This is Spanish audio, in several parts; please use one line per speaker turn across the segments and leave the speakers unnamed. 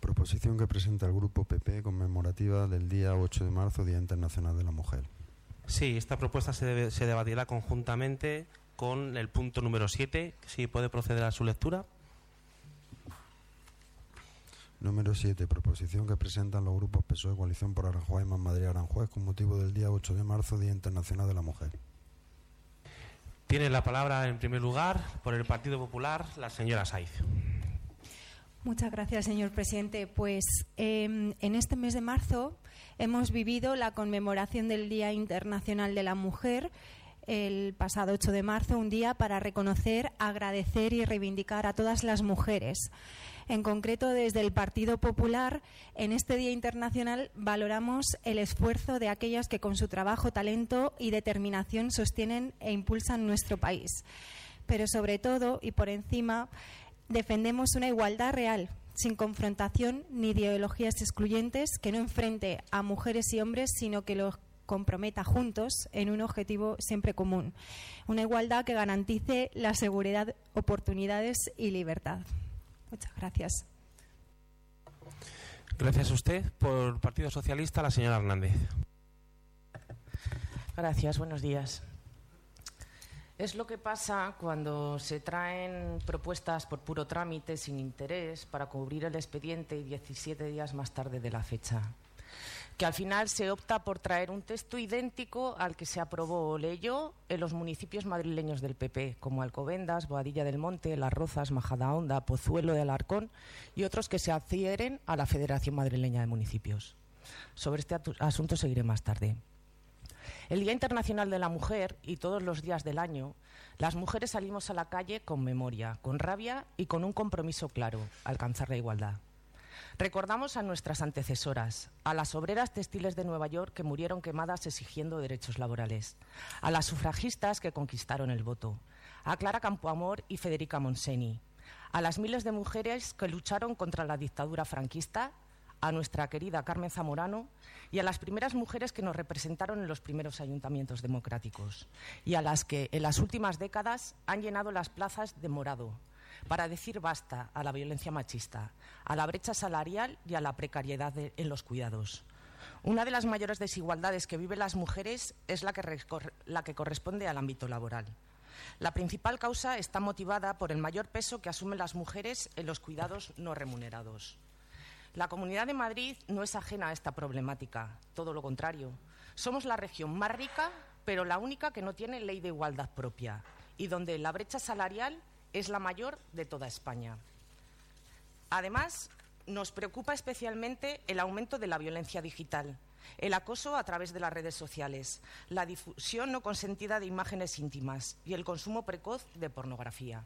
Proposición que presenta el Grupo PP conmemorativa del día 8 de marzo, Día Internacional de la Mujer.
Sí, esta propuesta se debatirá conjuntamente con el punto número 7. Si puede proceder a su lectura.
Número 7. Proposición que presentan los grupos PSOE, Coalición por Aranjuez y Más Madrid Aranjuez con motivo del día 8 de marzo, Día Internacional de la Mujer.
Tiene la palabra, en primer lugar, por el Partido Popular, la señora Saiz.
Muchas gracias, señor presidente. Pues en este mes de marzo hemos vivido la conmemoración del Día Internacional de la Mujer, el pasado 8 de marzo, un día para reconocer, agradecer y reivindicar a todas las mujeres. En concreto, desde el Partido Popular, en este Día Internacional valoramos el esfuerzo de aquellas que con su trabajo, talento y determinación sostienen e impulsan nuestro país. Pero sobre todo y por encima, defendemos una igualdad real, sin confrontación ni ideologías excluyentes, que no enfrente a mujeres y hombres, sino que los comprometa juntos en un objetivo siempre común. Una igualdad que garantice la seguridad, oportunidades y libertad. Muchas gracias.
Gracias a usted. Por el Partido Socialista, la señora Hernández.
Gracias, buenos días. Es lo que pasa cuando se traen propuestas por puro trámite, sin interés, para cubrir el expediente y 17 días más tarde de la fecha. Que al final se opta por traer un texto idéntico al que se aprobó o leyó en los municipios madrileños del PP, como Alcobendas, Boadilla del Monte, Las Rozas, Majadahonda, Pozuelo de Alarcón y otros que se adhieren a la Federación Madrileña de Municipios. Sobre este asunto seguiré más tarde. El Día Internacional de la Mujer y todos los días del año, las mujeres salimos a la calle con memoria, con rabia y con un compromiso claro: alcanzar la igualdad. Recordamos a nuestras antecesoras, a las obreras textiles de Nueva York que murieron quemadas exigiendo derechos laborales, a las sufragistas que conquistaron el voto, a Clara Campoamor y Federica Monseni, a las miles de mujeres que lucharon contra la dictadura franquista, a nuestra querida Carmen Zamorano y a las primeras mujeres que nos representaron en los primeros ayuntamientos democráticos y a las que en las últimas décadas han llenado las plazas de morado para decir basta a la violencia machista, a la brecha salarial y a la precariedad en los cuidados. Una de las mayores desigualdades que viven las mujeres es la que corresponde al ámbito laboral. La principal causa está motivada por el mayor peso que asumen las mujeres en los cuidados no remunerados. La Comunidad de Madrid no es ajena a esta problemática, todo lo contrario. Somos la región más rica, pero la única que no tiene ley de igualdad propia y donde la brecha salarial es la mayor de toda España. Además, nos preocupa especialmente el aumento de la violencia digital, el acoso a través de las redes sociales, la difusión no consentida de imágenes íntimas y el consumo precoz de pornografía.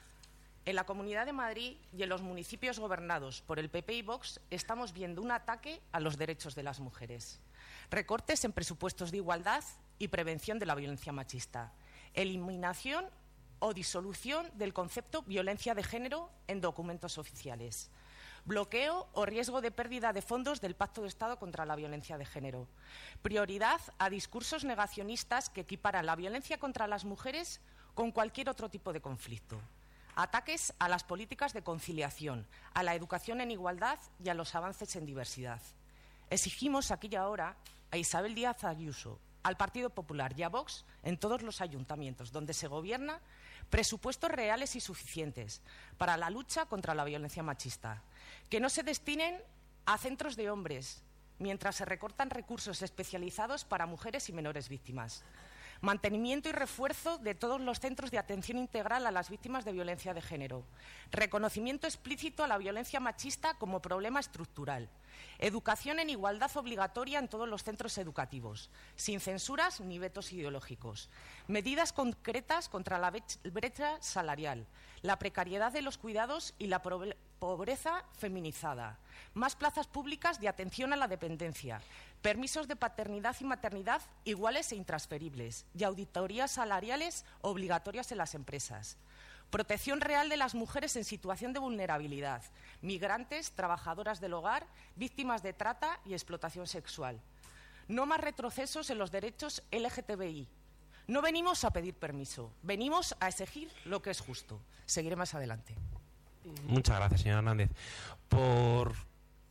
En la Comunidad de Madrid y en los municipios gobernados por el PP y Vox estamos viendo un ataque a los derechos de las mujeres, recortes en presupuestos de igualdad y prevención de la violencia machista, eliminación o disolución del concepto violencia de género en documentos oficiales, bloqueo o riesgo de pérdida de fondos del Pacto de Estado contra la Violencia de Género, prioridad a discursos negacionistas que equiparan la violencia contra las mujeres con cualquier otro tipo de conflicto, ataques a las políticas de conciliación, a la educación en igualdad y a los avances en diversidad. Exigimos aquí y ahora a Isabel Díaz Ayuso, al Partido Popular y a Vox en todos los ayuntamientos donde se gobierna presupuestos reales y suficientes para la lucha contra la violencia machista, que no se destinen a centros de hombres mientras se recortan recursos especializados para mujeres y menores víctimas. Mantenimiento y refuerzo de todos los centros de atención integral a las víctimas de violencia de género. Reconocimiento explícito a la violencia machista como problema estructural. Educación en igualdad obligatoria en todos los centros educativos, sin censuras ni vetos ideológicos. Medidas concretas contra la brecha salarial, la precariedad de los cuidados y la pobreza feminizada. Más plazas públicas de atención a la dependencia. Permisos de paternidad y maternidad iguales e intransferibles y auditorías salariales obligatorias en las empresas. Protección real de las mujeres en situación de vulnerabilidad, migrantes, trabajadoras del hogar, víctimas de trata y explotación sexual. No más retrocesos en los derechos LGTBI. No venimos a pedir permiso, venimos a exigir lo que es justo. Seguiré más adelante.
Muchas gracias, señora Hernández. Por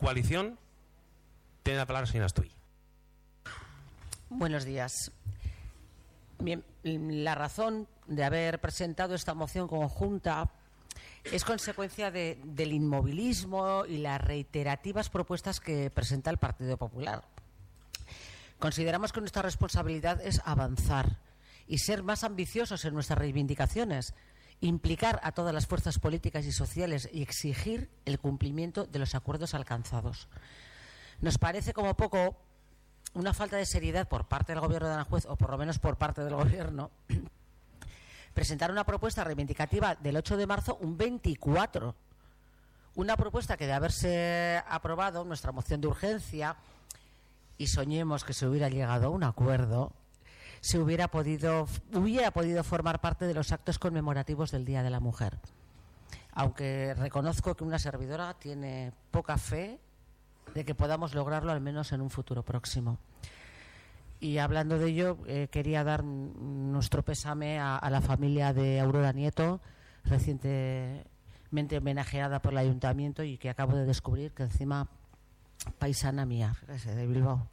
coalición. Tiene la palabra la señora Astuy.
Buenos días. Bien, la razón de haber presentado esta moción conjunta es consecuencia del inmovilismo y las reiterativas propuestas que presenta el Partido Popular. Consideramos que nuestra responsabilidad es avanzar y ser más ambiciosos en nuestras reivindicaciones, implicar a todas las fuerzas políticas y sociales y exigir el cumplimiento de los acuerdos alcanzados. Nos parece como poco una falta de seriedad por parte del Gobierno de Aranjuez, o por lo menos por parte del Gobierno, presentar una propuesta reivindicativa del 8 de marzo un 24. Una propuesta que de haberse aprobado nuestra moción de urgencia, y soñemos que se hubiera llegado a un acuerdo, se hubiera podido formar parte de los actos conmemorativos del Día de la Mujer. Aunque reconozco que una servidora tiene poca fe de que podamos lograrlo, al menos en un futuro próximo. Y hablando de ello, quería dar nuestro pésame a la familia de Aurora Nieto, recientemente homenajeada por el Ayuntamiento y que acabo de descubrir que encima paisana mía, fíjese, de Bilbao.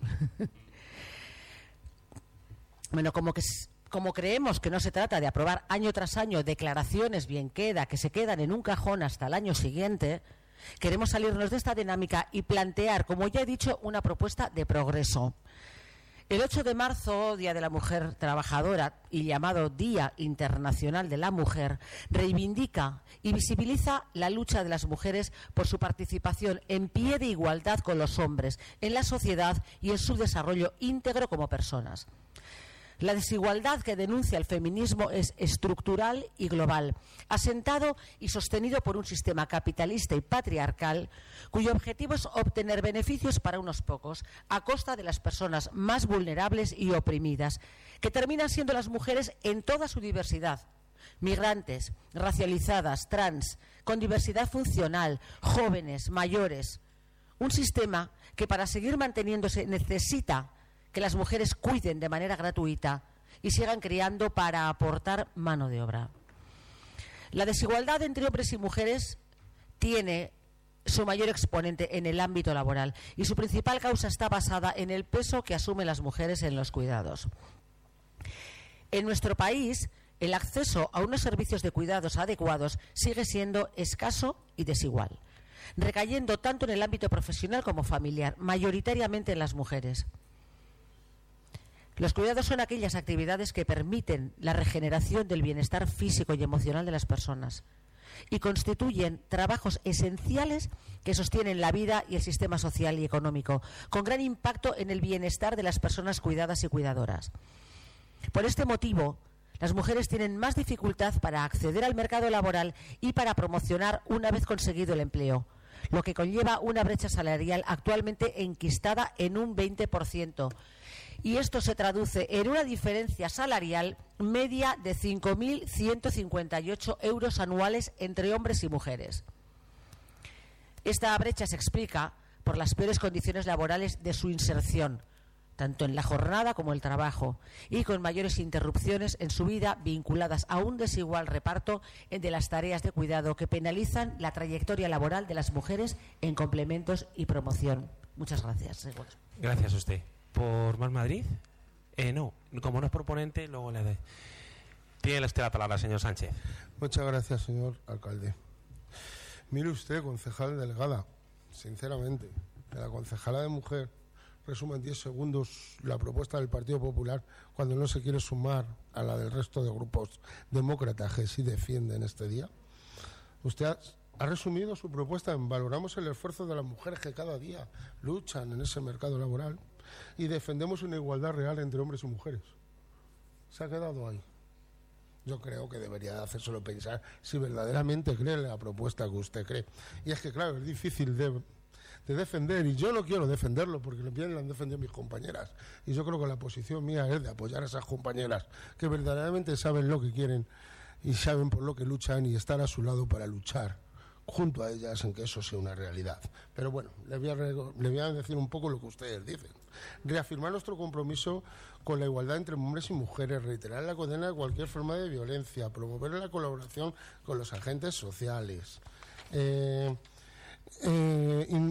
Bueno, como creemos que no se trata de aprobar año tras año declaraciones bien queda, que se quedan en un cajón hasta el año siguiente, queremos salirnos de esta dinámica y plantear, como ya he dicho, una propuesta de progreso. El 8 de marzo, Día de la Mujer Trabajadora y llamado Día Internacional de la Mujer, reivindica y visibiliza la lucha de las mujeres por su participación en pie de igualdad con los hombres en la sociedad y en su desarrollo íntegro como personas. La desigualdad que denuncia el feminismo es estructural y global, asentado y sostenido por un sistema capitalista y patriarcal cuyo objetivo es obtener beneficios para unos pocos a costa de las personas más vulnerables y oprimidas, que terminan siendo las mujeres en toda su diversidad: migrantes, racializadas, trans, con diversidad funcional, jóvenes, mayores. Un sistema que para seguir manteniéndose necesita que las mujeres cuiden de manera gratuita y sigan criando para aportar mano de obra. La desigualdad entre hombres y mujeres tiene su mayor exponente en el ámbito laboral y su principal causa está basada en el peso que asumen las mujeres en los cuidados. En nuestro país, el acceso a unos servicios de cuidados adecuados sigue siendo escaso y desigual, recayendo tanto en el ámbito profesional como familiar, mayoritariamente en las mujeres. Los cuidados son aquellas actividades que permiten la regeneración del bienestar físico y emocional de las personas y constituyen trabajos esenciales que sostienen la vida y el sistema social y económico, con gran impacto en el bienestar de las personas cuidadas y cuidadoras. Por este motivo, las mujeres tienen más dificultad para acceder al mercado laboral y para promocionar una vez conseguido el empleo, lo que conlleva una brecha salarial actualmente enquistada en un 20%. Y esto se traduce en una diferencia salarial media de 5.158 euros anuales entre hombres y mujeres. Esta brecha se explica por las peores condiciones laborales de su inserción, tanto en la jornada como el trabajo, y con mayores interrupciones en su vida vinculadas a un desigual reparto de las tareas de cuidado que penalizan la trayectoria laboral de las mujeres en complementos y promoción. Muchas gracias.
Gracias a usted. ¿Por Más Madrid? No, como no es proponente, luego le doy. Tiene usted la palabra, señor Sánchez.
Muchas gracias, señor alcalde. Mire usted, concejal delegada, sinceramente, de la concejala de mujer, resume en 10 segundos la propuesta del Partido Popular cuando no se quiere sumar a la del resto de grupos demócratas que sí defienden este día. Usted ha resumido su propuesta en valoramos el esfuerzo de las mujeres que cada día luchan en ese mercado laboral y defendemos una igualdad real entre hombres y mujeres. Se ha quedado ahí. Yo creo que debería hacérselo pensar si verdaderamente cree en la propuesta que usted cree. Y es que, claro, es difícil de defender, y yo no quiero defenderlo porque bien lo han defendido mis compañeras. Y yo creo que la posición mía es de apoyar a esas compañeras que verdaderamente saben lo que quieren y saben por lo que luchan y estar a su lado para luchar junto a ellas en que eso sea una realidad. Pero bueno, le voy a decir un poco lo que ustedes dicen. Reafirmar nuestro compromiso con la igualdad entre hombres y mujeres, reiterar la condena de cualquier forma de violencia, promover la colaboración con los agentes sociales,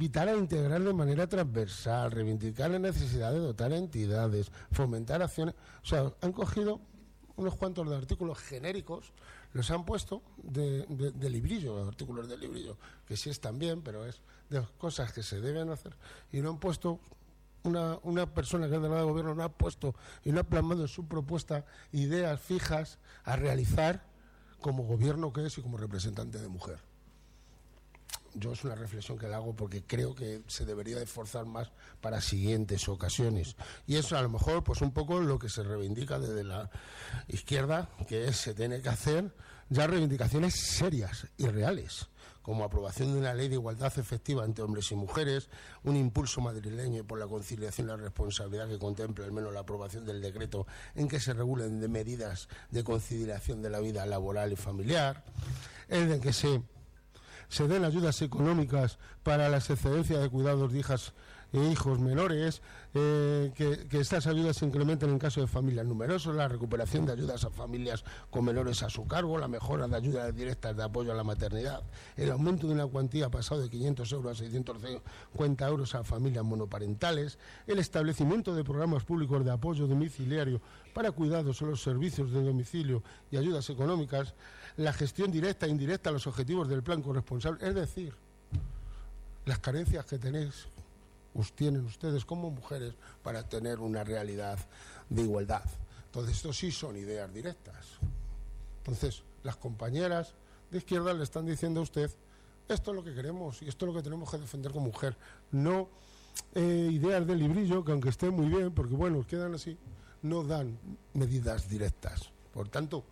invitar a integrar de manera transversal, reivindicar la necesidad de dotar a entidades, fomentar acciones. O sea, han cogido unos cuantos de artículos genéricos, los han puesto de librillo, los artículos de librillo, que sí están bien, pero es de cosas que se deben hacer, y no han puesto, una persona que es delegada de gobierno no ha puesto y no ha plasmado en su propuesta ideas fijas a realizar como gobierno que es y como representante de mujer. Yo es una reflexión que la hago porque creo que se debería de esforzar más para siguientes ocasiones. Y eso a lo mejor pues un poco lo que se reivindica desde la izquierda, que es, se tiene que hacer ya reivindicaciones serias y reales, como aprobación de una ley de igualdad efectiva entre hombres y mujeres, un impulso madrileño por la conciliación y la responsabilidad que contemple al menos la aprobación del decreto en que se regulen de medidas de conciliación de la vida laboral y familiar, el de que se den ayudas económicas para las excedencias de cuidados de hijas e hijos menores, que estas ayudas se incrementen en caso de familias numerosas, la recuperación de ayudas a familias con menores a su cargo, la mejora de ayudas directas de apoyo a la maternidad, el aumento de una cuantía pasado de 500 euros a 650 euros a familias monoparentales, el establecimiento de programas públicos de apoyo domiciliario para cuidados en los servicios de domicilio y ayudas económicas, la gestión directa e indirecta a los objetivos del plan corresponsable, es decir, las carencias que tienen ustedes como mujeres para tener una realidad de igualdad. Entonces, esto sí son ideas directas. Entonces, las compañeras de izquierda le están diciendo a usted, esto es lo que queremos y esto es lo que tenemos que defender como mujer. No ideas de librillo, que aunque estén muy bien, porque bueno, quedan así, no dan medidas directas. Por tanto,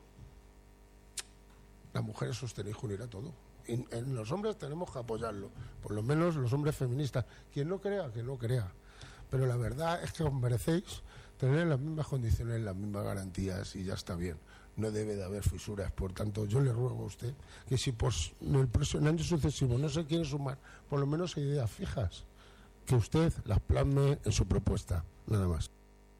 las mujeres sostenéis unir a todo. En los hombres tenemos que apoyarlo, por lo menos los hombres feministas. Quien no crea, que no crea. Pero la verdad es que os merecéis tener las mismas condiciones, las mismas garantías y ya está bien. No debe de haber fisuras. Por tanto, yo le ruego a usted que si en el próximo año sucesivo no se quiere sumar, por lo menos ideas fijas, que usted las plasme en su propuesta. Nada más.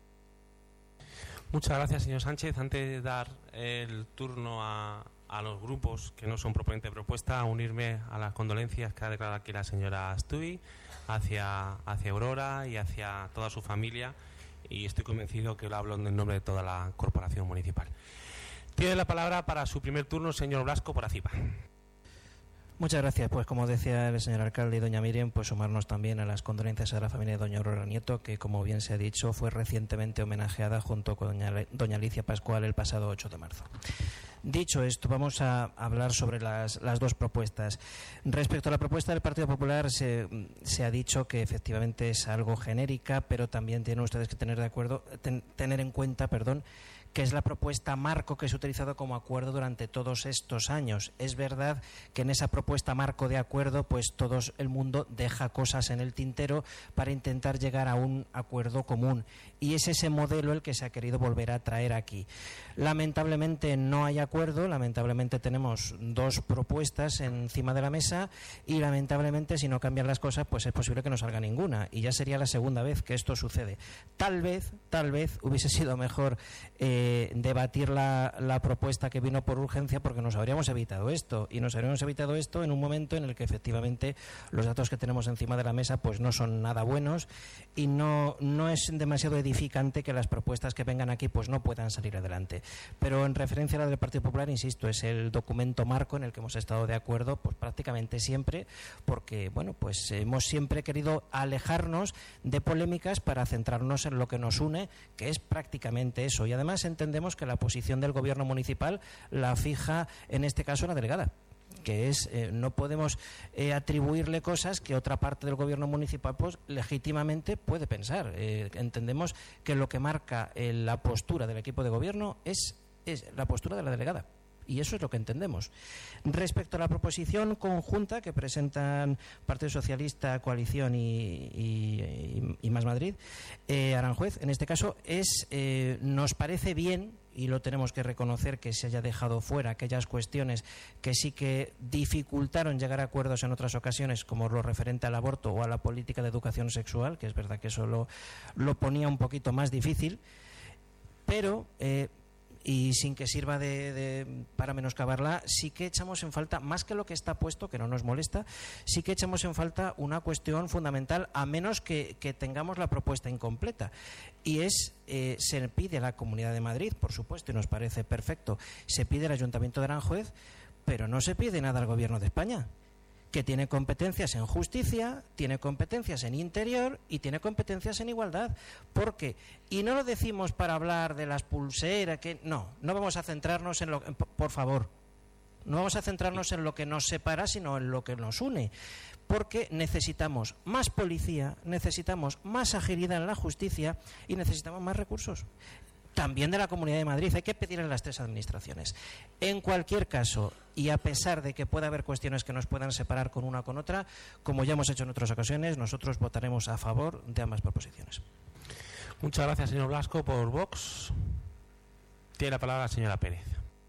Muchas gracias, señor Sánchez. Antes de dar el turno a los grupos que no son proponentes de propuesta, a unirme a las condolencias que ha declarado aquí la señora Astuy hacia Aurora y hacia toda su familia, y estoy convencido que lo hablo en nombre de toda la corporación municipal. Tiene la palabra para su primer turno el señor Blasco por ACIPA.
Muchas gracias. Pues como decía el señor alcalde y doña Miriam, pues sumarnos también a las condolencias a la familia de doña Aurora Nieto, que como bien se ha dicho fue recientemente homenajeada junto con doña Alicia Pascual el pasado 8 de marzo. Dicho esto, vamos a hablar sobre las dos propuestas. Respecto a la propuesta del Partido Popular, se ha dicho que efectivamente es algo genérica, pero también tienen ustedes que tener en cuenta, que es la propuesta marco que se ha utilizado como acuerdo durante todos estos años. Es verdad que en esa propuesta marco de acuerdo, pues todo el mundo deja cosas en el tintero para intentar llegar a un acuerdo común. Y es ese modelo el que se ha querido volver a traer aquí. Lamentablemente no hay acuerdo, lamentablemente tenemos dos propuestas encima de la mesa y lamentablemente si no cambian las cosas, pues es posible que no salga ninguna. Y ya sería la segunda vez que esto sucede. Tal vez hubiese sido mejor debatir la propuesta que vino por urgencia, porque nos habríamos evitado esto, y nos habríamos evitado esto en un momento en el que efectivamente los datos que tenemos encima de la mesa pues no son nada buenos y no es demasiado edificante que las propuestas que vengan aquí pues no puedan salir adelante. Pero en referencia a la del Partido Popular, insisto, es el documento marco en el que hemos estado de acuerdo pues prácticamente siempre, porque bueno, pues hemos siempre querido alejarnos de polémicas para centrarnos en lo que nos une, que es prácticamente eso. Y además entendemos que la posición del gobierno municipal la fija en este caso la delegada, que es no podemos atribuirle cosas que otra parte del gobierno municipal pues legítimamente puede pensar. Entendemos que lo que marca la postura del equipo de gobierno es la postura de la delegada. Y eso es lo que entendemos. Respecto a la proposición conjunta que presentan Partido Socialista, Coalición y Más Madrid, Aranjuez, en este caso, nos parece bien, y lo tenemos que reconocer, que se haya dejado fuera aquellas cuestiones que sí que dificultaron llegar a acuerdos en otras ocasiones, como lo referente al aborto o a la política de educación sexual, que es verdad que eso lo ponía un poquito más difícil, pero y sin que sirva para menoscabarla, sí que echamos en falta, más que lo que está puesto, que no nos molesta, sí que echamos en falta una cuestión fundamental, a menos que tengamos la propuesta incompleta, y es, se pide a la Comunidad de Madrid, por supuesto, y nos parece perfecto, se pide al Ayuntamiento de Aranjuez, pero no se pide nada al Gobierno de España, que tiene competencias en justicia, tiene competencias en interior y tiene competencias en igualdad. Porque, y no lo decimos para hablar de las pulseras, que no vamos a centrarnos en por favor, no vamos a centrarnos en lo que nos separa, sino en lo que nos une. Porque necesitamos más policía, necesitamos más agilidad en la justicia y necesitamos más recursos. También de la Comunidad de Madrid, hay que pedirle a las tres administraciones. En cualquier caso, y a pesar de que pueda haber cuestiones que nos puedan separar con una o con otra, como ya hemos hecho en otras ocasiones, nosotros votaremos a favor de ambas proposiciones.
Muchas gracias, señor Blasco, por Vox. Tiene la palabra la señora Pérez.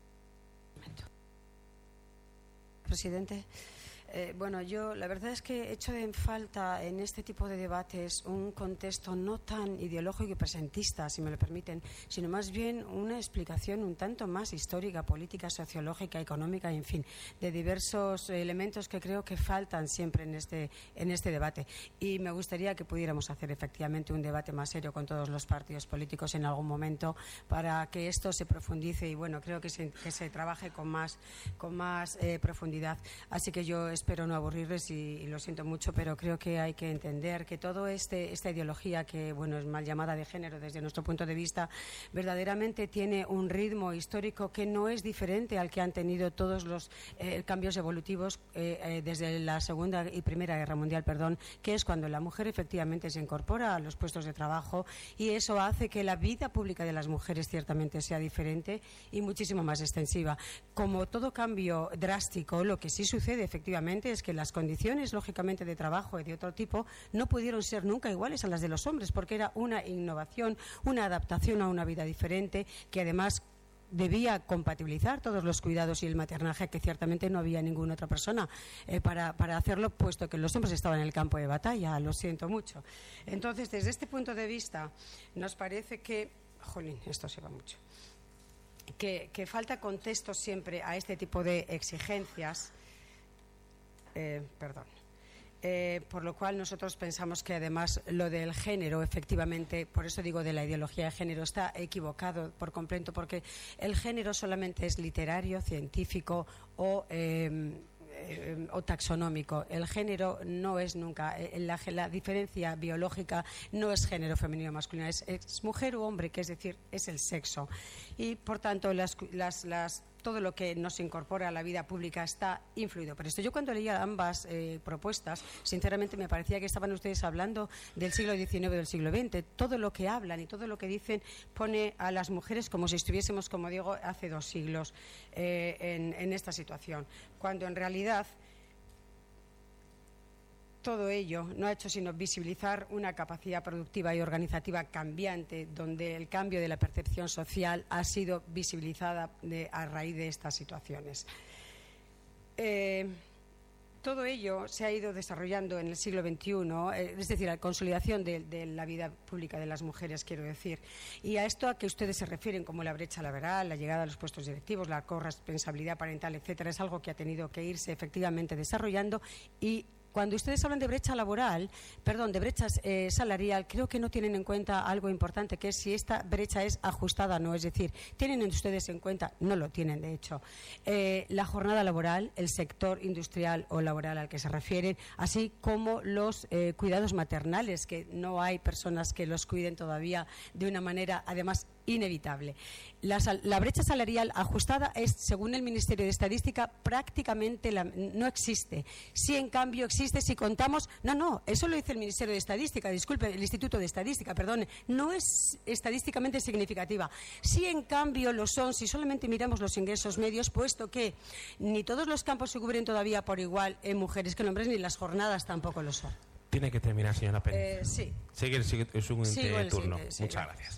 Presidente. Bueno, yo la verdad es que echo en falta en este tipo de debates un contexto no tan ideológico y presentista, si me lo permiten, sino más bien una explicación un tanto más histórica, política, sociológica, económica, en fin, de diversos elementos que creo que faltan siempre en este debate. Y me gustaría que pudiéramos hacer efectivamente un debate más serio con todos los partidos políticos en algún momento para que esto se profundice y, bueno, creo que se trabaje con más profundidad. Así que yo espero no aburrirles y lo siento mucho, pero creo que hay que entender que toda esta ideología que, bueno, es mal llamada de género desde nuestro punto de vista, verdaderamente tiene un ritmo histórico que no es diferente al que han tenido todos los cambios evolutivos desde la Segunda y Primera Guerra Mundial, que es cuando la mujer efectivamente se incorpora a los puestos de trabajo, y eso hace que la vida pública de las mujeres ciertamente sea diferente y muchísimo más extensiva. Como todo cambio drástico, lo que sí sucede efectivamente es que las condiciones, lógicamente, de trabajo y de otro tipo no pudieron ser nunca iguales a las de los hombres, porque era una innovación, una adaptación a una vida diferente, que además debía compatibilizar todos los cuidados y el maternaje, que ciertamente no había ninguna otra persona para hacerlo, puesto que los hombres estaban en el campo de batalla. Lo siento mucho. Entonces, desde este punto de vista, nos parece que... Jolín, esto se va mucho. Que falta contexto siempre a este tipo de exigencias. Por lo cual nosotros pensamos que además lo del género, efectivamente, por eso digo de la ideología de género, está equivocado por completo, porque el género solamente es literario, científico o taxonómico. El género no es nunca, la diferencia biológica no es género femenino o masculino, es mujer u hombre, que es decir, es el sexo. Y por tanto todo lo que nos incorpora a la vida pública está influido por esto. Yo cuando leía ambas propuestas, sinceramente me parecía que estaban ustedes hablando del siglo XIX o del siglo XX. Todo lo que hablan y todo lo que dicen pone a las mujeres como si estuviésemos, como digo, hace 2 siglos en esta situación, cuando en realidad todo ello no ha hecho sino visibilizar una capacidad productiva y organizativa cambiante, donde el cambio de la percepción social ha sido visibilizada a raíz de estas situaciones. Todo ello se ha ido desarrollando en el siglo XXI, es decir, la consolidación de la vida pública de las mujeres, quiero decir. Y a esto a que ustedes se refieren como la brecha laboral, la llegada a los puestos directivos, la corresponsabilidad parental, etcétera, es algo que ha tenido que irse efectivamente desarrollando. Y cuando ustedes hablan de brecha laboral, de brecha salarial, creo que no tienen en cuenta algo importante, que es si esta brecha es ajustada o no. Es decir, ¿tienen ustedes en cuenta? No lo tienen, de hecho. La jornada laboral, el sector industrial o laboral al que se refieren, así como los cuidados maternales, que no hay personas que los cuiden todavía de una manera, además, inevitable. La brecha salarial ajustada es, según el Ministerio de Estadística, prácticamente no existe. Sí, en cambio, existe si contamos... No, eso lo dice el Ministerio de Estadística, disculpe, el Instituto de Estadística, perdone. No es estadísticamente significativa. Sí, en cambio, lo son si solamente miramos los ingresos medios, puesto que ni todos los campos se cubren todavía por igual en mujeres que en hombres, ni las jornadas tampoco lo son.
Tiene que terminar, señora Pérez.
Sí.
Sigue el siguiente turno.
Sí,
muchas gracias.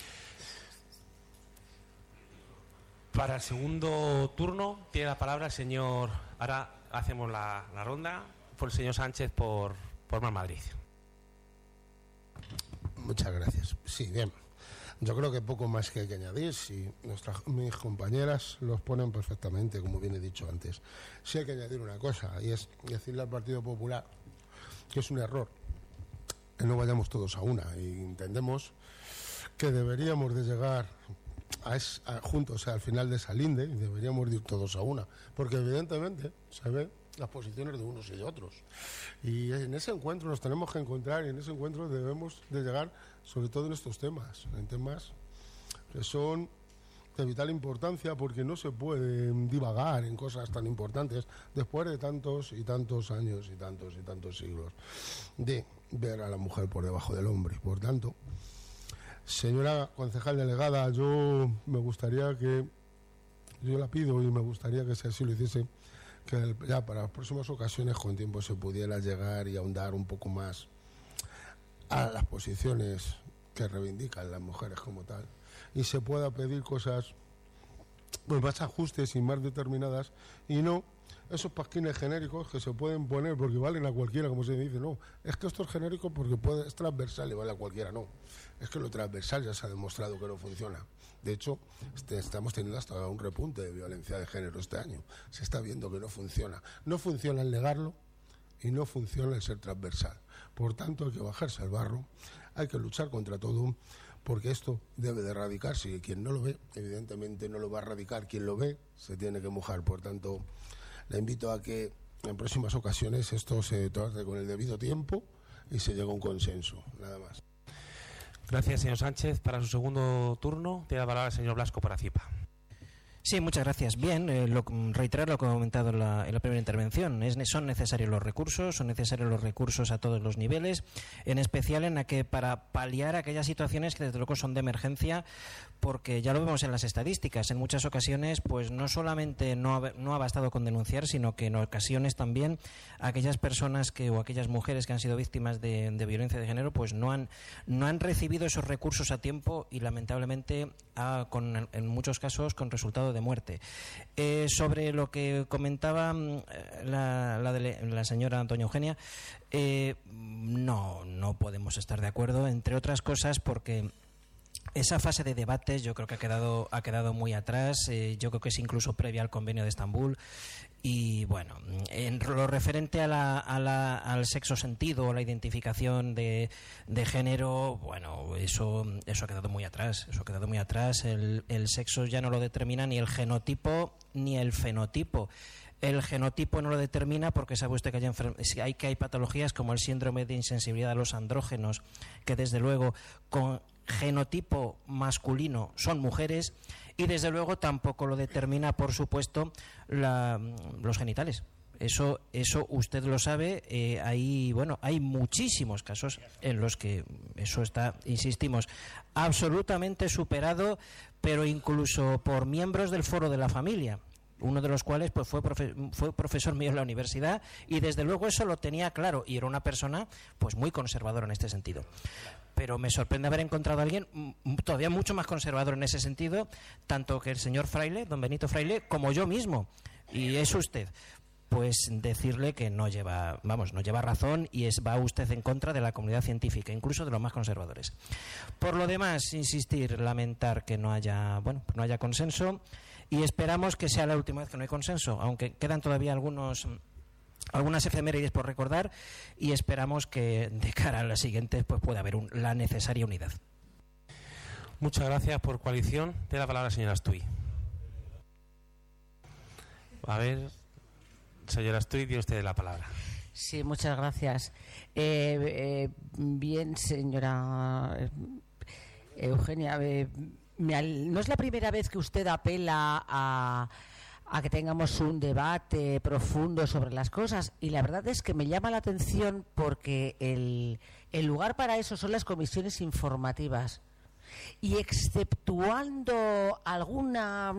Para el segundo turno tiene la palabra el señor... Ahora hacemos la ronda por el señor Sánchez por Más Madrid.
Muchas gracias. Sí, bien. Yo creo que poco más que hay que añadir. Si mis compañeras los ponen perfectamente, como bien he dicho antes. Sí hay que añadir una cosa, y es decirle al Partido Popular que es un error que no vayamos todos a una. Y entendemos que deberíamos de llegar juntos al final de esa linde, y deberíamos de ir todos a una. Porque evidentemente se ven las posiciones de unos y de otros. Y en ese encuentro nos tenemos que encontrar, y en ese encuentro debemos de llegar, sobre todo en estos temas, en temas que son de vital importancia, porque no se puede divagar en cosas tan importantes después de tantos y tantos años y tantos siglos de ver a la mujer por debajo del hombre. Por tanto, señora concejal delegada, yo la pido y me gustaría que si así lo hiciese, que ya para las próximas ocasiones con tiempo se pudiera llegar y ahondar un poco más a las posiciones que reivindican las mujeres como tal, y se pueda pedir cosas pues más ajustes y más determinadas, y no esos pasquines genéricos que se pueden poner porque valen a cualquiera, como se dice. No, es que esto es genérico porque es transversal y vale a cualquiera. No, es que lo transversal ya se ha demostrado que no funciona. De hecho, estamos teniendo hasta un repunte de violencia de género este año. Se está viendo que no funciona. No funciona el negarlo y no funciona el ser transversal. Por tanto, hay que bajarse al barro, hay que luchar contra todo, porque esto debe de erradicarse, y quien no lo ve, evidentemente no lo va a erradicar. Quien lo ve se tiene que mojar. Por tanto, le invito a que en próximas ocasiones esto se trate con el debido tiempo y se llegue a un consenso, nada más.
Gracias, señor Sánchez. Para su segundo turno, tiene la palabra el señor Blasco para CIPA.
Sí, muchas gracias. Bien, reiterar lo que he comentado en la primera intervención. Son necesarios los recursos a todos los niveles, en especial para paliar aquellas situaciones que desde luego son de emergencia, porque ya lo vemos en las estadísticas. En muchas ocasiones, pues no solamente no ha bastado con denunciar, sino que en ocasiones también aquellas personas o aquellas mujeres que han sido víctimas de violencia de género, pues no han recibido esos recursos a tiempo, y lamentablemente en muchos casos con resultado de muerte. Sobre lo que comentaba la señora Doña Eugenia, no podemos estar de acuerdo, entre otras cosas porque esa fase de debates yo creo que ha quedado muy atrás. Yo creo que es incluso previa al Convenio de Estambul. Y bueno, en lo referente al sexo sentido o la identificación de género, bueno, eso ha quedado muy atrás. El sexo ya no lo determina ni el genotipo ni el fenotipo. El genotipo no lo determina porque sabe usted que hay patologías como el síndrome de insensibilidad a los andrógenos, que desde luego con genotipo masculino son mujeres, y desde luego tampoco lo determina, por supuesto, los genitales. Eso usted lo sabe. Hay muchísimos casos en los que eso está, insistimos, absolutamente superado, pero incluso por miembros del Foro de la Familia, uno de los cuales pues fue profesor mío en la universidad, y desde luego eso lo tenía claro, y era una persona pues muy conservadora en este sentido. Pero me sorprende haber encontrado a alguien todavía mucho más conservador en ese sentido, tanto que el señor Fraile, don Benito Fraile, como yo mismo, y es usted. Pues decirle que no lleva razón, y va usted en contra de la comunidad científica, incluso de los más conservadores. Por lo demás, insistir, lamentar que no haya consenso, y esperamos que sea la última vez que no hay consenso, aunque quedan todavía algunas efemérides por recordar, y esperamos que de cara a las siguientes pues pueda haber la necesaria unidad.
Muchas gracias. Por coalición, tiene la palabra la señora Astuy. A ver, señora Astuy, tiene usted la palabra.
Sí, muchas gracias. Bien, señora Eugenia, no es la primera vez que usted apela a que tengamos un debate profundo sobre las cosas, y la verdad es que me llama la atención porque el lugar para eso son las comisiones informativas, y exceptuando alguna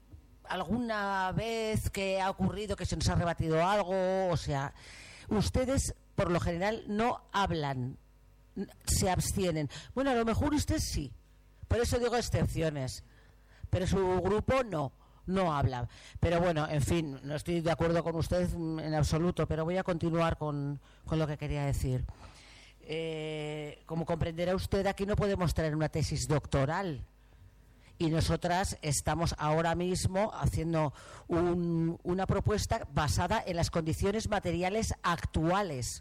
vez que ha ocurrido que se nos ha rebatido algo, o sea, ustedes por lo general no hablan, se abstienen. Bueno, a lo mejor usted sí, por eso digo excepciones, pero su grupo no habla. Pero bueno, en fin, no estoy de acuerdo con usted en absoluto, pero voy a continuar con lo que quería decir. Como comprenderá usted, aquí no podemos traer una tesis doctoral. Y nosotras estamos ahora mismo haciendo una propuesta basada en las condiciones materiales actuales,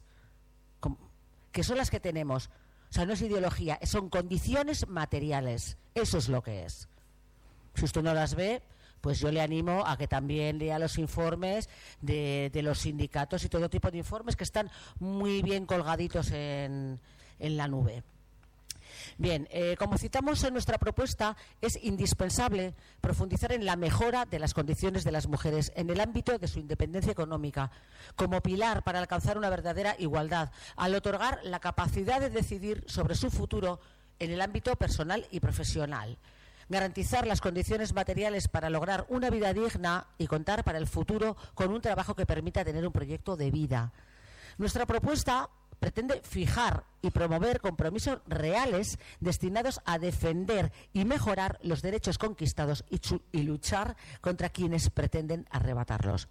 que son las que tenemos. O sea, no es ideología, son condiciones materiales. Eso es lo que es. Si usted no las ve, pues yo le animo a que también lea los informes de los sindicatos y todo tipo de informes que están muy bien colgaditos en la nube. Bien, como citamos en nuestra propuesta, es indispensable profundizar en la mejora de las condiciones de las mujeres en el ámbito de su independencia económica, como pilar para alcanzar una verdadera igualdad, al otorgar la capacidad de decidir sobre su futuro en el ámbito personal y profesional. Garantizar las condiciones materiales para lograr una vida digna y contar para el futuro con un trabajo que permita tener un proyecto de vida. Nuestra propuesta pretende fijar y promover compromisos reales destinados a defender y mejorar los derechos conquistados y luchar contra quienes pretenden arrebatarlos.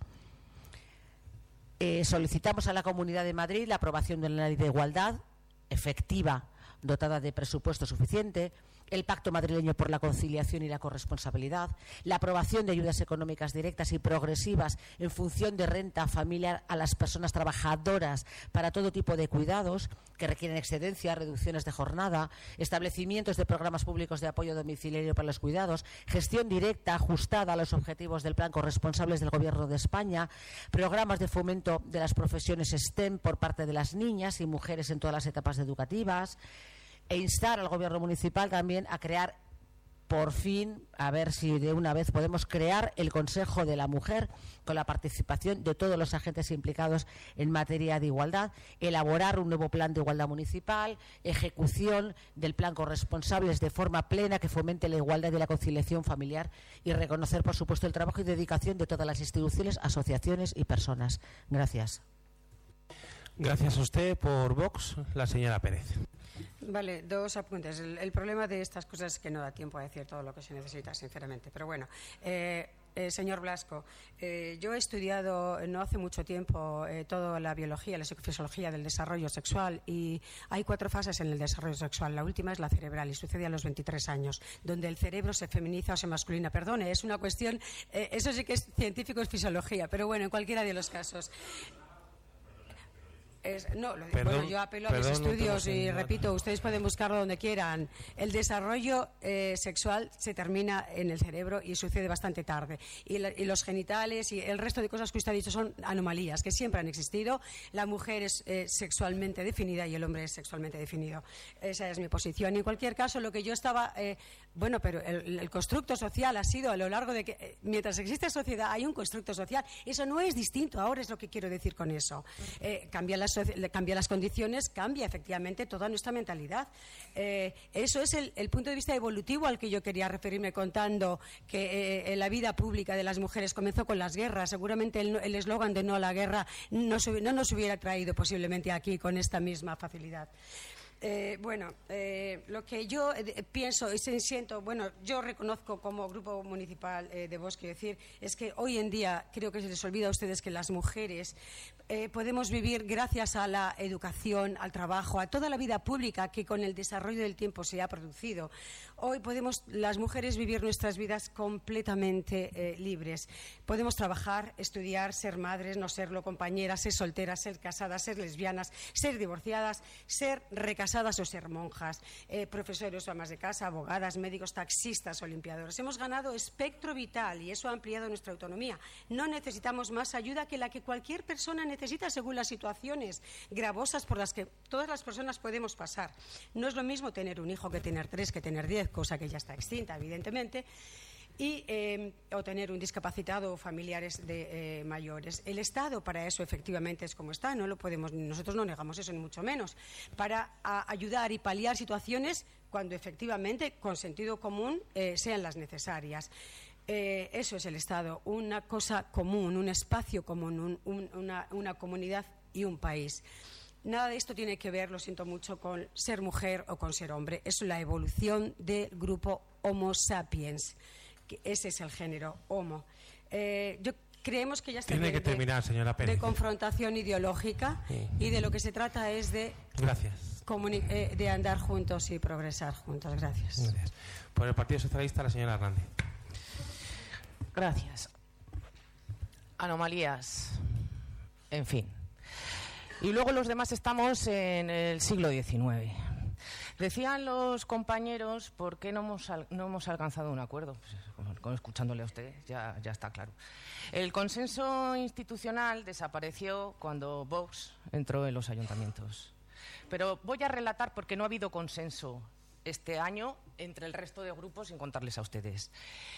Solicitamos a la Comunidad de Madrid la aprobación de una ley de igualdad efectiva, dotada de presupuesto suficiente, el Pacto Madrileño por la Conciliación y la Corresponsabilidad, la aprobación de ayudas económicas directas y progresivas en función de renta familiar a las personas trabajadoras para todo tipo de cuidados que requieren excedencia, reducciones de jornada, establecimientos de programas públicos de apoyo domiciliario para los cuidados, gestión directa ajustada a los objetivos del Plan Corresponsables del Gobierno de España, programas de fomento de las profesiones STEM por parte de las niñas y mujeres en todas las etapas educativas, e instar al Gobierno municipal también a crear, por fin, a ver si de una vez podemos crear el Consejo de la Mujer con la participación de todos los agentes implicados en materia de igualdad, elaborar un nuevo plan de igualdad municipal, ejecución del plan Corresponsables de forma plena que fomente la igualdad y la conciliación familiar y reconocer, por supuesto, el trabajo y dedicación de todas las instituciones, asociaciones y personas. Gracias.
Gracias a usted. Por Vox, la señora Pérez.
Vale, dos apuntes. El problema de estas cosas es que no da tiempo a decir todo lo que se necesita, sinceramente. Pero bueno, señor Blasco, yo he estudiado no hace mucho tiempo toda la biología, la psicofisiología del desarrollo sexual, y hay 4 fases en el desarrollo sexual. La última es la cerebral y sucede a los 23 años, donde el cerebro se feminiza o se masculina. Perdone, es una cuestión, eso sí que es científico, es fisiología, pero bueno, en cualquiera de los casos. Bueno, yo apelo a mis estudios y repito, ustedes pueden buscarlo donde quieran. El desarrollo sexual se termina en el cerebro y sucede bastante tarde. Y los genitales y el resto de cosas que usted ha dicho son anomalías que siempre han existido. La mujer es sexualmente definida y el hombre es sexualmente definido. Esa es mi posición. Y en cualquier caso, lo que yo estaba... pero el constructo social ha sido a lo largo de que... mientras existe sociedad hay un constructo social. Eso no es distinto. Ahora es lo que quiero decir con eso. Cambia las condiciones, cambia efectivamente toda nuestra mentalidad. Eso es el punto de vista evolutivo al que yo quería referirme, contando que la vida pública de las mujeres comenzó con las guerras. Seguramente el eslogan de no a la guerra no nos hubiera traído posiblemente aquí con esta misma facilidad. Lo que yo pienso y siento, yo reconozco como grupo municipal de Vox, quiero decir, es que hoy en día creo que se les olvida a ustedes que las mujeres podemos vivir gracias a la educación, al trabajo, a toda la vida pública que con el desarrollo del tiempo se ha producido. Hoy podemos las mujeres vivir nuestras vidas completamente libres. Podemos trabajar, estudiar, ser madres, no serlo, compañeras, ser solteras, ser casadas, ser lesbianas, ser divorciadas, ser recasadas o ser monjas, profesores o amas de casa, abogadas, médicos, taxistas o limpiadores. Hemos ganado espectro vital y eso ha ampliado nuestra autonomía. No necesitamos más ayuda que la que cualquier persona necesita según las situaciones gravosas por las que todas las personas podemos pasar. No es lo mismo tener un hijo que tener 3, que tener 10, cosa que ya está extinta, evidentemente, o tener un discapacitado o familiares de mayores. El Estado para eso efectivamente es como está, no lo podemos, nosotros no negamos eso ni mucho menos, para ayudar y paliar situaciones cuando efectivamente con sentido común sean las necesarias. Eso es el Estado, una cosa común, un espacio común, una comunidad y un país. Nada de esto tiene que ver, lo siento mucho, con ser mujer o con ser hombre. Es la evolución del grupo Homo sapiens, que ese es el género Homo. Creemos que ya está
Tiene que terminar, señora Pérez.
De confrontación ideológica, sí. Y de lo que se trata es de...
Gracias.
de andar juntos y progresar juntos. Gracias.
Gracias. Por el Partido Socialista, la señora Hernández.
Gracias. Anomalías. En fin. Y luego los demás estamos en el siglo XIX. Decían los compañeros, ¿por qué no hemos alcanzado un acuerdo? Pues, escuchándole a usted, ya está claro. El consenso institucional desapareció cuando Vox entró en los ayuntamientos. Pero voy a relatar por qué no ha habido consenso este año entre el resto de grupos, sin contarles a ustedes.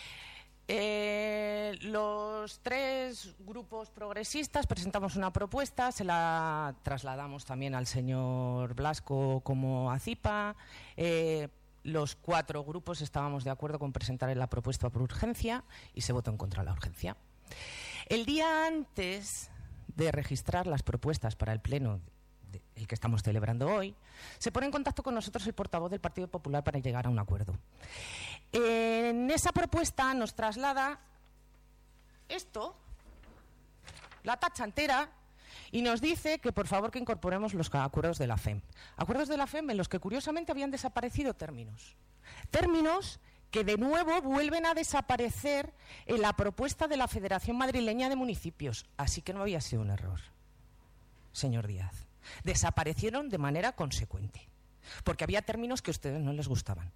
Los 3 grupos progresistas presentamos una propuesta, se la trasladamos también al señor Blasco como a CIPA. Los 4 grupos estábamos de acuerdo con presentar la propuesta por urgencia y se votó en contra de la urgencia. El día antes de registrar las propuestas para el pleno, el que estamos celebrando hoy, se pone en contacto con nosotros el portavoz del Partido Popular para llegar a un acuerdo. En esa propuesta nos traslada esto, la tacha entera, y nos dice que por favor que incorporemos los acuerdos de la FEM. Acuerdos de la FEM en los que curiosamente habían desaparecido términos. Términos que de nuevo vuelven a desaparecer en la propuesta de la Federación Madrileña de Municipios. Así que no había sido un error, señor Díaz. Desaparecieron de manera consecuente, porque había términos que a ustedes no les gustaban.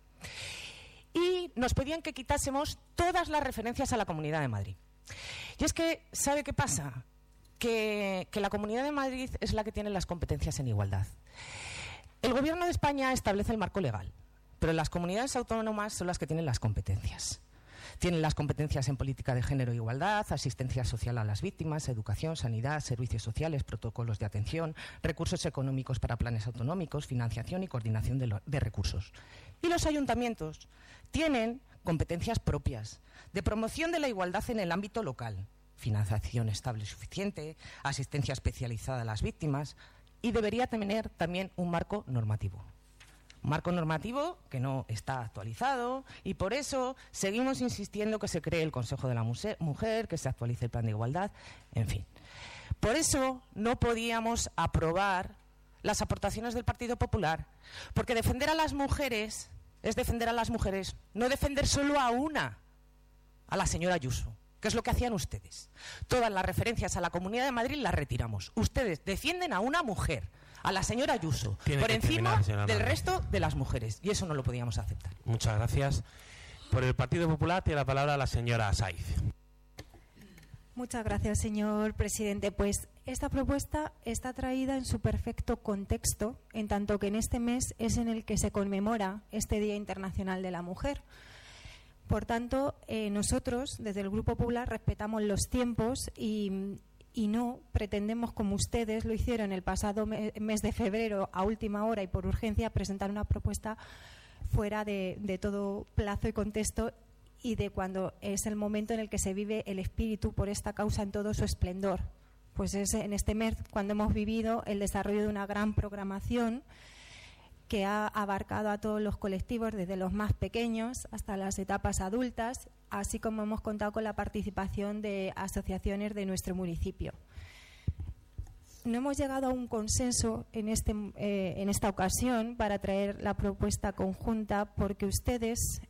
Y nos pedían que quitásemos todas las referencias a la Comunidad de Madrid. Y es que, ¿sabe qué pasa? Que la Comunidad de Madrid es la que tiene las competencias en igualdad. El Gobierno de España establece el marco legal, pero las comunidades autónomas son las que tienen las competencias. Tienen las competencias en política de género e igualdad, asistencia social a las víctimas, educación, sanidad, servicios sociales, protocolos de atención, recursos económicos para planes autonómicos, financiación y coordinación de recursos. Y los ayuntamientos tienen competencias propias de promoción de la igualdad en el ámbito local, financiación estable y suficiente, asistencia especializada a las víctimas, y debería tener también un marco normativo. Marco normativo que no está actualizado, y por eso seguimos insistiendo que se cree el Consejo de la Mujer, que se actualice el Plan de Igualdad, en fin. Por eso no podíamos aprobar las aportaciones del Partido Popular, porque defender a las mujeres es defender a las mujeres, no defender solo a una, a la señora Ayuso, que es lo que hacían ustedes. Todas las referencias a la Comunidad de Madrid las retiramos. Ustedes defienden a una mujer, a la señora Ayuso, por encima del resto de las mujeres, y eso no lo podíamos aceptar.
Muchas gracias. Por el Partido Popular tiene la palabra la señora Saiz.
Muchas gracias, señor presidente. Pues esta propuesta está traída en su perfecto contexto, en tanto que en este mes es en el que se conmemora este Día Internacional de la Mujer. Por tanto, nosotros, desde el Grupo Popular, respetamos los tiempos y no pretendemos, como ustedes lo hicieron el pasado mes de febrero, a última hora y por urgencia, presentar una propuesta fuera de todo plazo y contexto, y de cuando es el momento en el que se vive el espíritu por esta causa en todo su esplendor. Pues es en este mes cuando hemos vivido el desarrollo de una gran programación que ha abarcado a todos los colectivos, desde los más pequeños hasta las etapas adultas, así como hemos contado con la participación de asociaciones de nuestro municipio. No hemos llegado a un consenso en esta ocasión para traer la propuesta conjunta, porque ustedes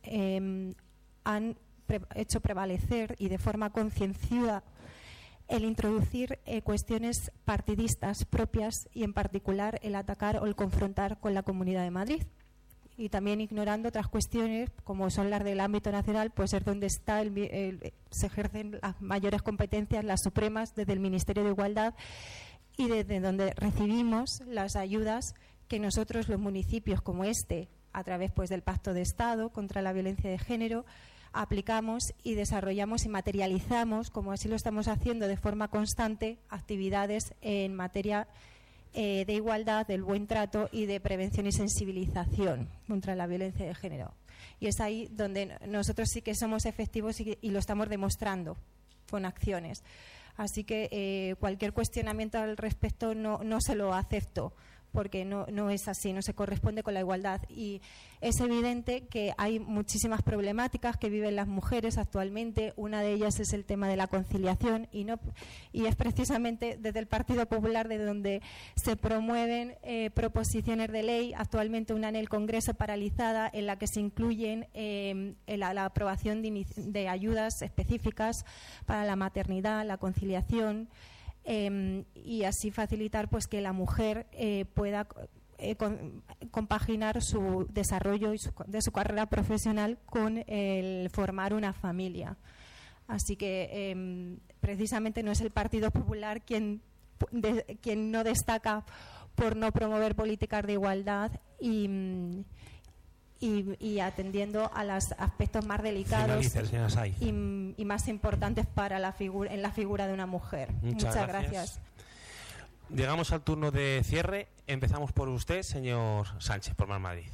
han hecho prevalecer y de forma concienciada el introducir cuestiones partidistas propias, y en particular el atacar o el confrontar con la Comunidad de Madrid, y también ignorando otras cuestiones como son las del ámbito nacional, pues es donde está se ejercen las mayores competencias, las supremas, desde el Ministerio de Igualdad, y desde donde recibimos las ayudas que nosotros, los municipios como este, a través pues del Pacto de Estado contra la violencia de género, aplicamos y desarrollamos y materializamos, como así lo estamos haciendo de forma constante, actividades en materia de igualdad, del buen trato y de prevención y sensibilización contra la violencia de género. Y es ahí donde nosotros sí que somos efectivos y lo estamos demostrando con acciones. Así que cualquier cuestionamiento al respecto no se lo acepto, porque no es así, no se corresponde con la igualdad. Y es evidente que hay muchísimas problemáticas que viven las mujeres actualmente. Una de ellas es el tema de la conciliación y es precisamente desde el Partido Popular de donde se promueven proposiciones de ley. Actualmente una en el Congreso paralizada en la que se incluyen la aprobación de ayudas específicas para la maternidad, la conciliación, y así facilitar pues que la mujer pueda compaginar su desarrollo de su carrera profesional con el formar una familia. Así que precisamente no es el Partido Popular quien no destaca por no promover políticas de igualdad y atendiendo a los aspectos más delicados y más importantes para en la figura de una mujer. Muchas gracias.
Llegamos al turno de cierre. Empezamos por usted, señor Sánchez, por Más Madrid.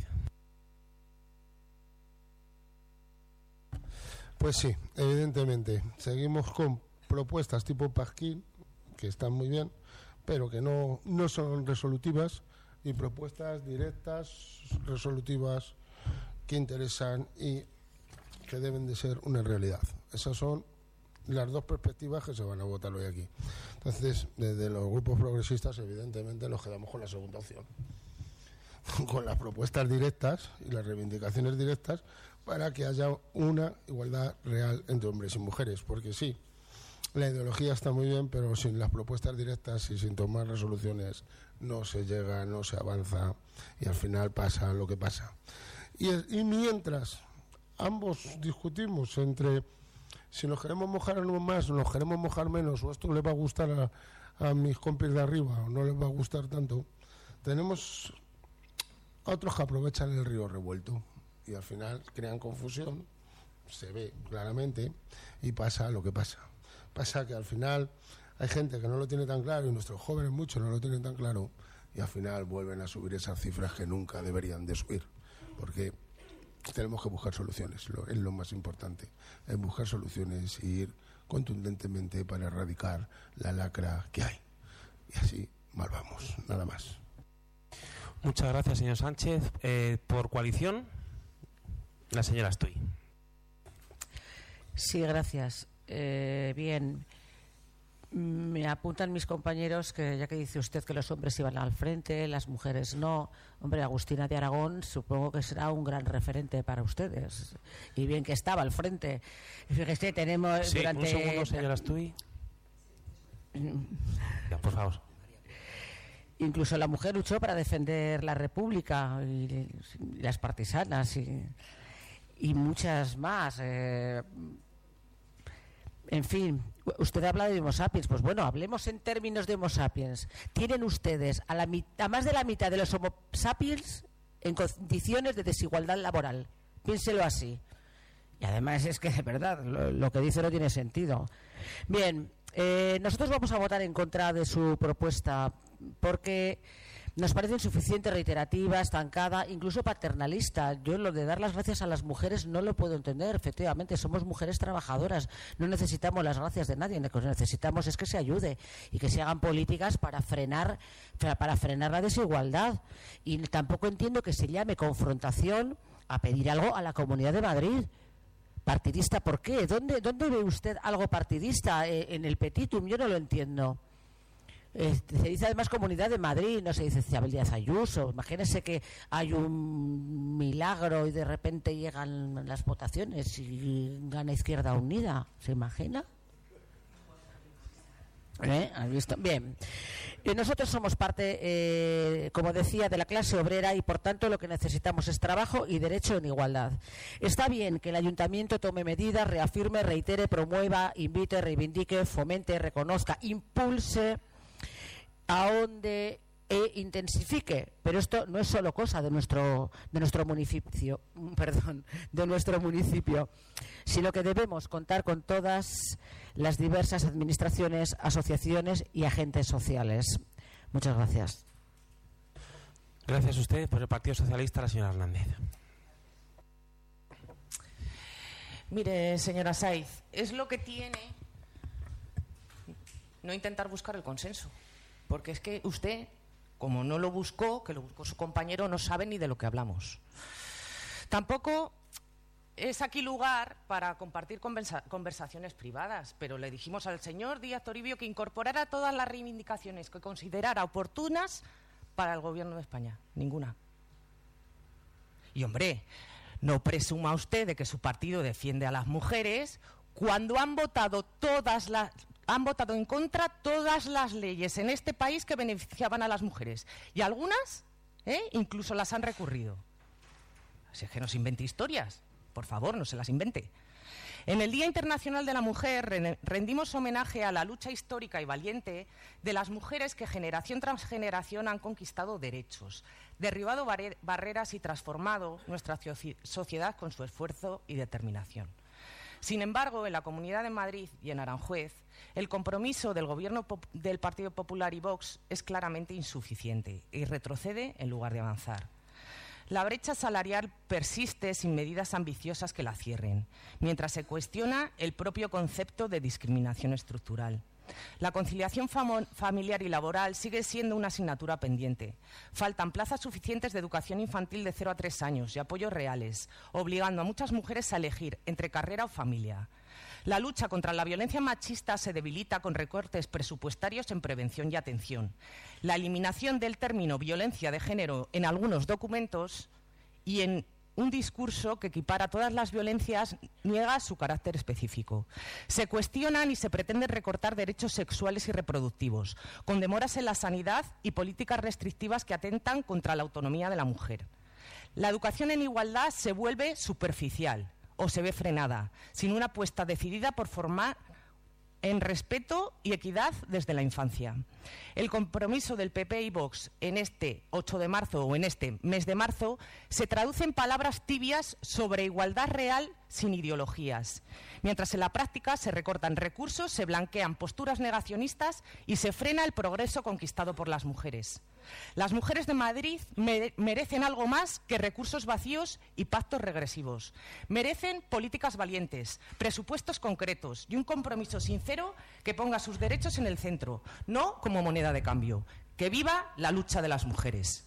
Pues sí, evidentemente. Seguimos con propuestas tipo Pasquín, que están muy bien, pero que no son resolutivas, y propuestas directas, resolutivas, que interesan y que deben de ser una realidad. Esas son las dos perspectivas que se van a votar hoy aquí. Entonces, desde los grupos progresistas, evidentemente, nos quedamos con la segunda opción, con las propuestas directas y las reivindicaciones directas para que haya una igualdad real entre hombres y mujeres. Porque sí, la ideología está muy bien, pero sin las propuestas directas y sin tomar resoluciones no se llega, no se avanza y al final pasa lo que pasa. Y mientras ambos discutimos entre si nos queremos mojar más o nos queremos mojar menos, o esto le va a gustar a mis compis de arriba o no les va a gustar tanto, tenemos otros que aprovechan el río revuelto y al final crean confusión, se ve claramente, y pasa lo que pasa. Pasa que al final hay gente que no lo tiene tan claro y nuestros jóvenes muchos no lo tienen tan claro y al final vuelven a subir esas cifras que nunca deberían de subir. Porque tenemos que buscar soluciones, es lo más importante, es buscar soluciones y ir contundentemente para erradicar la lacra que hay. Y así mal vamos, nada más.
Muchas gracias, señor Sánchez. Por coalición, la señora Astuy.
Sí, gracias. Bien. Me apuntan mis compañeros que ya que dice usted que los hombres iban al frente, las mujeres no. Hombre, Agustina de Aragón supongo que será un gran referente para ustedes. Y bien que estaba al frente. Fíjese, tenemos
durante... un segundo, señora Astuy. Ya, por favor.
Incluso la mujer luchó para defender la República y las partisanas y muchas más. En fin, usted habla de Homo sapiens. Pues bueno, hablemos en términos de Homo sapiens. Tienen ustedes a más de la mitad de los Homo sapiens en condiciones de desigualdad laboral. Piénselo así. Y además es que, de verdad, lo que dice no tiene sentido. Bien, nosotros vamos a votar en contra de su propuesta porque nos parece insuficiente, reiterativa, estancada, incluso paternalista. Yo lo de dar las gracias a las mujeres no lo puedo entender. Efectivamente, somos mujeres trabajadoras. No necesitamos las gracias de nadie. Lo que necesitamos es que se ayude y que se hagan políticas para frenar la desigualdad. Y tampoco entiendo que se llame confrontación a pedir algo a la Comunidad de Madrid. ¿Partidista por qué? ¿Dónde ve usted algo partidista en el petitum? Yo no lo entiendo. Se dice además Comunidad de Madrid, no se dice Isabel Díaz Ayuso. Imagínense que hay un milagro y de repente llegan las votaciones y gana Izquierda Unida. ¿Se imagina? ¿Has visto? Bien. Nosotros somos parte, como decía, de la clase obrera y por tanto lo que necesitamos es trabajo y derecho en igualdad. Está bien que el ayuntamiento tome medidas, reafirme, reitere, promueva, invite, reivindique, fomente, reconozca, impulse, ahonde e intensifique, pero esto no es solo cosa de nuestro municipio, sino que debemos contar con todas las diversas administraciones, asociaciones y agentes sociales. Muchas gracias.
Gracias a usted. Por el Partido Socialista, la señora Hernández.
Mire, señora Saiz, es lo que tiene no intentar buscar el consenso, porque es que usted Como no lo buscó, que lo buscó su compañero, no sabe ni de lo que hablamos. Tampoco es aquí lugar para compartir conversaciones privadas, pero le dijimos al señor Díaz Toribio que incorporara todas las reivindicaciones que considerara oportunas para el Gobierno de España. Ninguna. Y, hombre, no presuma usted de que su partido defiende a las mujeres cuando han votado en contra todas las leyes en este país que beneficiaban a las mujeres. Y algunas, incluso las han recurrido. Así es que no se invente historias. Por favor, no se las invente. En el Día Internacional de la Mujer rendimos homenaje a la lucha histórica y valiente de las mujeres que generación tras generación han conquistado derechos, derribado barreras y transformado nuestra sociedad con su esfuerzo y determinación. Sin embargo, en la Comunidad de Madrid y en Aranjuez, el compromiso del Gobierno del Partido Popular y Vox es claramente insuficiente y retrocede en lugar de avanzar. La brecha salarial persiste sin medidas ambiciosas que la cierren, mientras se cuestiona el propio concepto de discriminación estructural. La conciliación familiar y laboral sigue siendo una asignatura pendiente. Faltan plazas suficientes de educación infantil de 0 a 3 años y apoyos reales, obligando a muchas mujeres a elegir entre carrera o familia. La lucha contra la violencia machista se debilita con recortes presupuestarios en prevención y atención. La eliminación del término violencia de género en algunos documentos y en un discurso que equipara todas las violencias niega su carácter específico. Se cuestionan y se pretenden recortar derechos sexuales y reproductivos, con demoras en la sanidad y políticas restrictivas que atentan contra la autonomía de la mujer. La educación en igualdad se vuelve superficial o se ve frenada, sin una apuesta decidida por formar en respeto y equidad desde la infancia. El compromiso del PP y Vox en este 8 de marzo o en este mes de marzo se traduce en palabras tibias sobre igualdad real sin ideologías, mientras en la práctica se recortan recursos, se blanquean posturas negacionistas y se frena el progreso conquistado por las mujeres. Las mujeres de Madrid merecen algo más que recursos vacíos y pactos regresivos. Merecen políticas valientes, presupuestos concretos y un compromiso sincero que ponga sus derechos en el centro, no como moneda de cambio. ¡Que viva la lucha de las mujeres!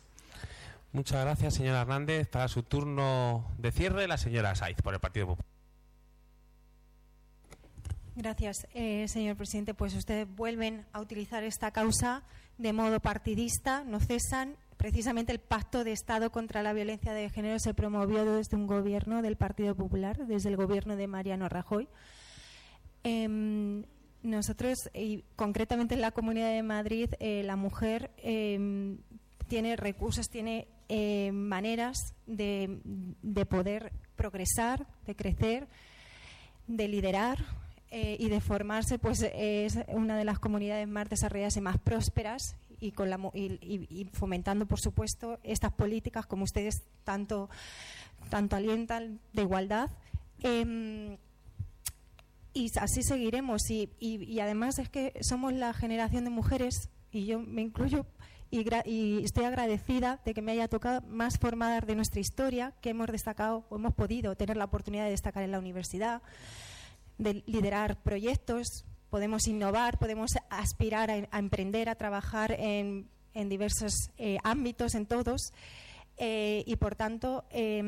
Muchas gracias, señora Hernández. Para su turno de cierre, la señora Saiz, por el Partido Popular.
Gracias, señor presidente. Pues ustedes vuelven a utilizar esta causa de modo partidista, no cesan. Precisamente el Pacto de Estado contra la Violencia de Género se promovió desde un gobierno del Partido Popular, desde el gobierno de Mariano Rajoy. Nosotros, y concretamente en la Comunidad de Madrid, la mujer tiene recursos, tiene maneras de poder progresar, de crecer, de liderar y de formarse. Pues es una de las comunidades más desarrolladas y más prósperas, y fomentando, por supuesto, estas políticas como ustedes tanto alientan de igualdad. Y así seguiremos. Y además es que somos la generación de mujeres, y yo me incluyo, y estoy agradecida de que me haya tocado más formar de nuestra historia, que hemos destacado o hemos podido tener la oportunidad de destacar en la universidad, de liderar proyectos, podemos innovar, podemos aspirar a emprender, a trabajar en diversos ámbitos, en todos, y por tanto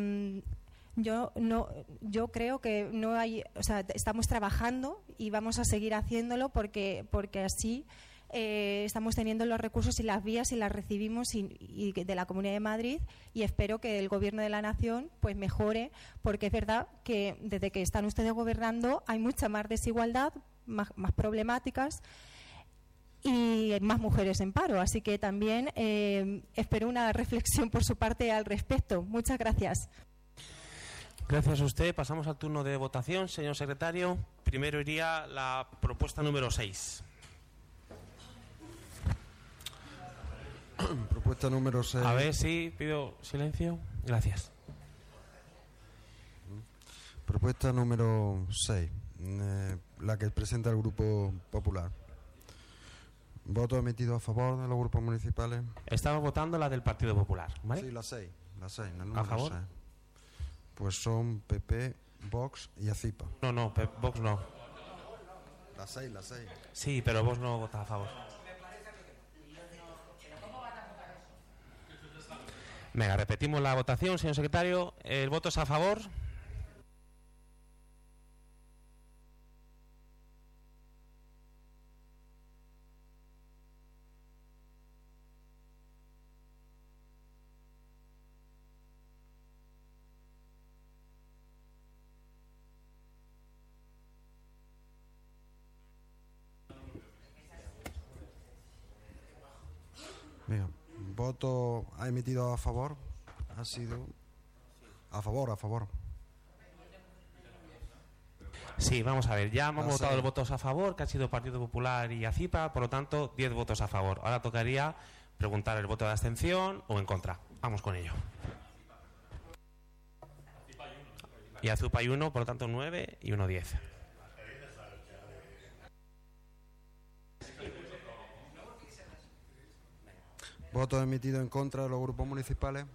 yo creo que no hay, o sea, estamos trabajando y vamos a seguir haciéndolo porque así estamos teniendo los recursos y las vías y las recibimos y de la Comunidad de Madrid, y espero que el Gobierno de la Nación pues mejore, porque es verdad que desde que están ustedes gobernando hay mucha más desigualdad, más problemáticas y más mujeres en paro, así que también espero una reflexión por su parte al respecto. Muchas gracias.
Gracias a usted. Pasamos al turno de votación, señor secretario. Primero iría la propuesta número 6.
Propuesta número 6.
A ver, sí, pido silencio. Gracias.
Propuesta número 6, la que presenta el Grupo Popular. ¿Voto emitido a favor de los grupos municipales?
Estamos votando la del Partido Popular, ¿vale?
Sí, la 6,
¿A favor?
6. Pues son PP, Vox y ACIPA.
No, Vox no.
La 6.
Sí, pero Vox no vota a favor. Venga, repetimos la votación, señor secretario. ¿El voto es a favor?
Venga, voto ha emitido a favor. Ha sido a favor.
Sí, vamos a ver. Ya hemos votado
sí.
los votos a favor, que ha sido Partido Popular y ACIPA, por lo tanto, 10 votos a favor. Ahora tocaría preguntar el voto de abstención o en contra. Vamos con ello. Y AZUPA hay 1, por lo tanto 9 y 1 10.
Votos emitidos en contra de los grupos municipales.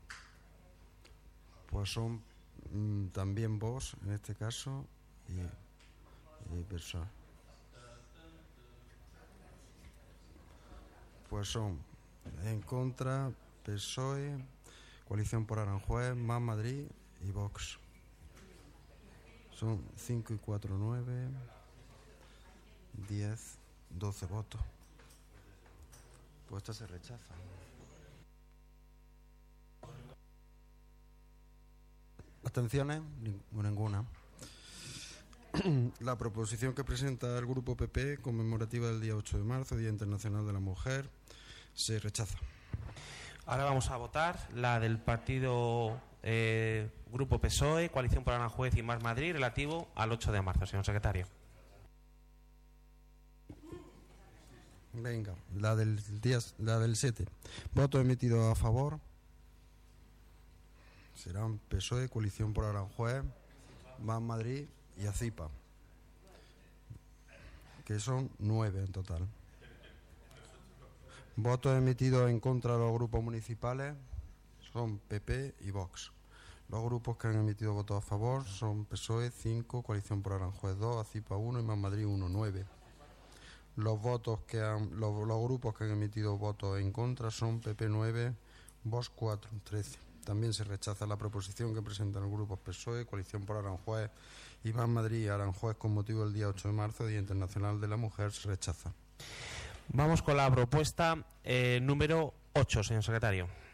Pues son también Vox, en este caso, y PSOE. Pues son en contra PSOE, Coalición por Aranjuez, Más Madrid y Vox. Son 5 y 4, 9, 10, 12 votos. Pues esta se rechaza. ¿Abstenciones? Ninguna. La proposición que presenta el Grupo PP, conmemorativa del día 8 de marzo, Día Internacional de la Mujer, se rechaza.
Ahora vamos a votar la del partido Grupo PSOE, Coalición por Aranjuez y Más Madrid, relativo al 8 de marzo, señor secretario.
Venga, la del 7. Voto emitido a favor. Serán PSOE, Coalición por Aranjuez, Más Madrid y ACIPA, que son 9 en total. Votos emitidos en contra de los grupos municipales son PP y Vox. Los grupos que han emitido votos a favor son PSOE 5, Coalición por Aranjuez 2, ACIPA 1 y Más Madrid 1, 9. Los grupos que han emitido votos en contra son PP 9, Vox 4, 13. También se rechaza la proposición que presentan los grupos PSOE, Coalición por Aranjuez y Más Madrid y Aranjuez con motivo del día 8 de marzo, Día Internacional de la Mujer, se rechaza.
Vamos con la propuesta número 8, señor secretario.